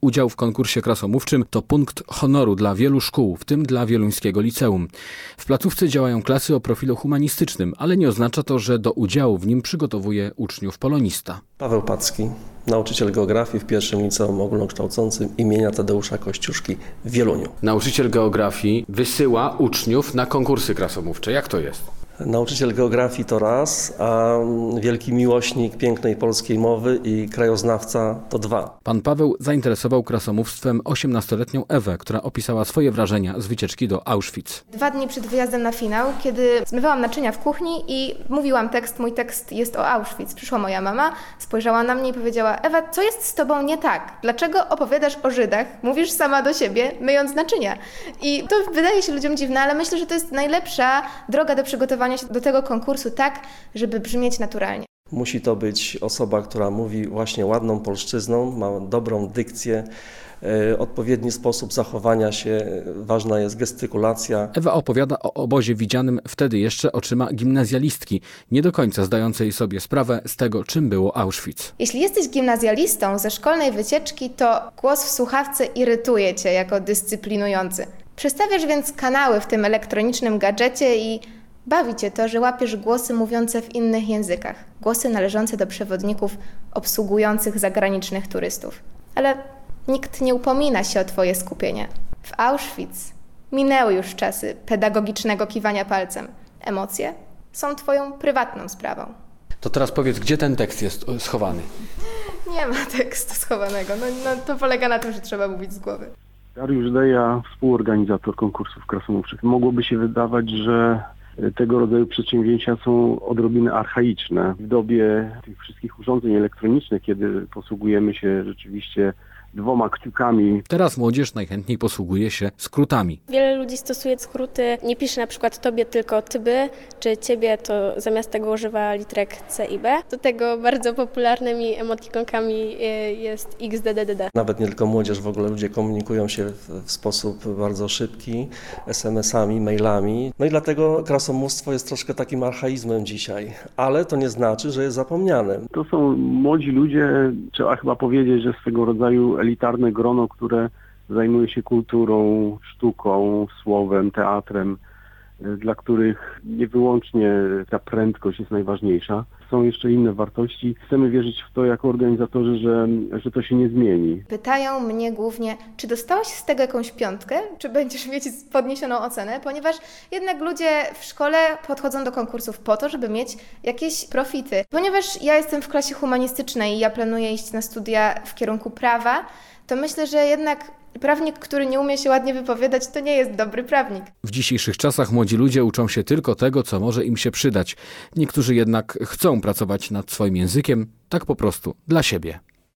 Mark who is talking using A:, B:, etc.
A: Udział w konkursie krasomówczym to punkt honoru dla wielu szkół, w tym dla wieluńskiego liceum. W placówce działają klasy o profilu humanistycznym, ale nie oznacza to, że do udziału w nim przygotowuje uczniów polonista.
B: Paweł Packi, nauczyciel geografii w pierwszym liceum ogólnokształcącym imienia Tadeusza Kościuszki w Wieluniu.
A: Nauczyciel geografii wysyła uczniów na konkursy krasomówcze. Jak to jest?
B: Nauczyciel geografii to raz, a wielki miłośnik pięknej polskiej mowy i krajoznawca to dwa.
A: Pan Paweł zainteresował krasomówstwem 18-letnią Ewę, która opisała swoje wrażenia z wycieczki do Auschwitz.
C: 2 dni przed wyjazdem na finał, kiedy zmywałam naczynia w kuchni i mówiłam tekst, mój tekst jest o Auschwitz. Przyszła moja mama, spojrzała na mnie i powiedziała: Ewa, co jest z tobą nie tak? Dlaczego opowiadasz o Żydach? Mówisz sama do siebie, myjąc naczynia. I to wydaje się ludziom dziwne, ale myślę, że to jest najlepsza droga do przygotowania się do tego konkursu tak, żeby brzmieć naturalnie.
B: Musi to być osoba, która mówi właśnie ładną polszczyzną, ma dobrą dykcję, odpowiedni sposób zachowania się, ważna jest gestykulacja.
A: Ewa opowiada o obozie widzianym wtedy jeszcze oczyma gimnazjalistki, nie do końca zdającej sobie sprawę z tego, czym było Auschwitz.
C: Jeśli jesteś gimnazjalistą ze szkolnej wycieczki, to głos w słuchawce irytuje cię jako dyscyplinujący. Przestawiasz więc kanały w tym elektronicznym gadżecie i bawi cię to, że łapiesz głosy mówiące w innych językach. Głosy należące do przewodników obsługujących zagranicznych turystów. Ale nikt nie upomina się o twoje skupienie. W Auschwitz minęły już czasy pedagogicznego kiwania palcem. Emocje są twoją prywatną sprawą.
A: To teraz powiedz, gdzie ten tekst jest schowany?
C: Nie ma tekstu schowanego. No, to polega na tym, że trzeba mówić z głowy.
D: Dariusz Deja, współorganizator konkursów krasomówczych. Mogłoby się wydawać, że tego rodzaju przedsięwzięcia są odrobinę archaiczne. W dobie tych wszystkich urządzeń elektronicznych, kiedy posługujemy się rzeczywiście 2 kciukami.
A: Teraz młodzież najchętniej posługuje się skrótami.
E: Wiele ludzi stosuje skróty, nie pisze na przykład tobie tylko tyby, czy ciebie, to zamiast tego używa literek C i B. Do tego bardzo popularnymi emotikonkami jest XDDD.
B: Nawet nie tylko młodzież, w ogóle ludzie komunikują się w sposób bardzo szybki, SMS-ami, mailami. No i dlatego krasomówstwo jest troszkę takim archaizmem dzisiaj, ale to nie znaczy, że jest zapomniane.
D: To są młodzi ludzie, trzeba chyba powiedzieć, że swego rodzaju elitarne grono, które zajmuje się kulturą, sztuką, słowem, teatrem, dla których nie wyłącznie ta prędkość jest najważniejsza. Są jeszcze inne wartości. Chcemy wierzyć w to jako organizatorzy, że to się nie zmieni.
C: Pytają mnie głównie, czy dostałaś z tego jakąś 5, czy będziesz mieć podniesioną ocenę, ponieważ jednak ludzie w szkole podchodzą do konkursów po to, żeby mieć jakieś profity. Ponieważ ja jestem w klasie humanistycznej i ja planuję iść na studia w kierunku prawa, to myślę, że jednak prawnik, który nie umie się ładnie wypowiadać, to nie jest dobry prawnik.
A: W dzisiejszych czasach młodzi ludzie uczą się tylko tego, co może im się przydać. Niektórzy jednak chcą pracować nad swoim językiem, tak po prostu dla siebie.